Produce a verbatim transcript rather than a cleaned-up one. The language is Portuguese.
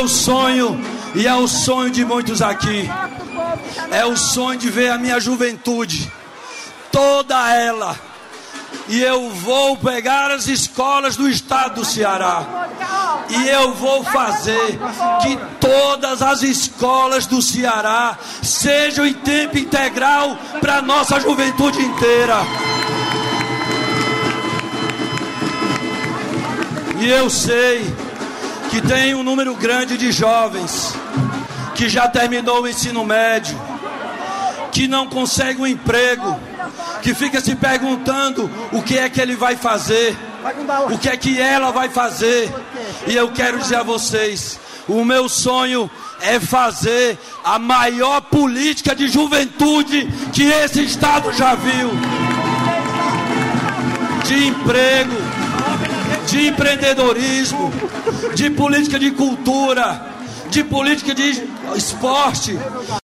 meu sonho, e é o sonho de muitos aqui, é o sonho de ver a minha juventude, toda ela. E eu vou pegar as escolas do estado do Ceará e eu vou fazer que todas as escolas do Ceará sejam em tempo integral para a nossa juventude inteira. E eu sei que tem um número grande de jovens que já terminou o ensino médio, que não consegue um emprego, que fica se perguntando o que é que ele vai fazer, o que é que ela vai fazer. E eu quero dizer a vocês, o meu sonho é fazer a maior política de juventude que esse estado já viu, de emprego, de empreendedorismo, de política de cultura, de política de esporte.